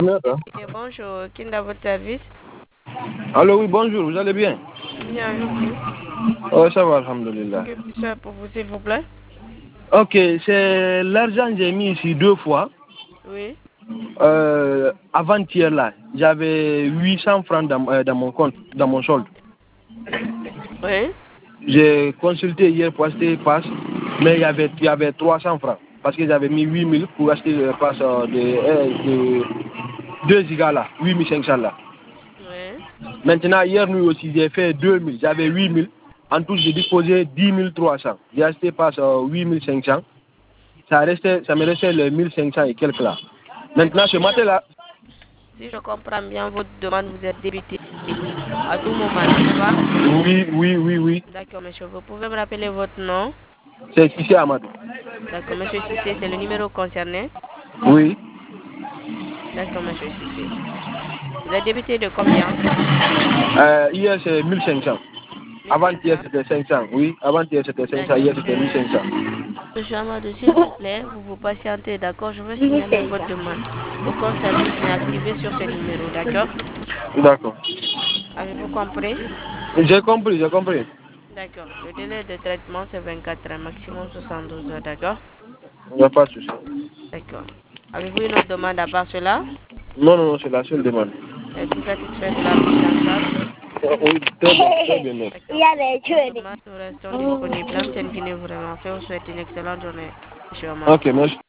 Et bonjour, qui est dans votre service? Allô, oui, bonjour, vous allez bien? Bien, avec vous. Oh, ça va, alhamdulillah. Que puis-je faire pour vous, s'il vous plaît? Ok, c'est l'argent que j'ai mis ici 2 fois. Oui. Avant-hier, là, j'avais 800 francs dans mon compte, dans mon solde. Oui. J'ai consulté hier pour acheter passe, mais il y avait 300 francs. Parce que j'avais mis 8000 pour acheter le passe de 2 gigas là, 8500 là. Oui. Maintenant, hier nuit aussi, j'ai fait 2000. J'avais 8000. En tout, j'ai disposé 10 300. J'ai acheté passe 8500. Ça me restait les 1500 et quelques là. D'accord. Maintenant, ce matin-là, Si je comprends bien votre demande, vous êtes débité à tout moment, n'est-ce pas? oui, oui, oui, oui. D'accord, monsieur. Vous pouvez me rappeler votre nom? C'est ici Amadou. D'accord, monsieur Cissé, c'est le numéro concerné? Oui. D'accord, monsieur Cissé. Vous êtes débité de combien? Hier, c'est 1500. Avant-hier, 1500. c'était 500. Oui, avant-hier, c'était 500. D'accord. Hier, c'était 1500. Monsieur Amadou, s'il vous plaît, vous vous patientez, d'accord? Je veux signaler votre demande. Aucun service n'est activé sur ce numéro, d'accord? D'accord. Avez-vous compris? J'ai compris, j'ai compris. D'accord. Le délai de traitement, c'est 24 heures, maximum 72 heures, d'accord? Il n'y a pas de souci. D'accord. Avez-vous une autre demande à part cela? Non, non, non, c'est la seule demande. Êtes-vous satisfait de la prise en charge? Oui, très bien, très bien. D'accord. Nous restons disponibles. L'Amitié Guinée vous remercie. On vous souhaite une excellente journée, monsieur Amadou. Ok, merci.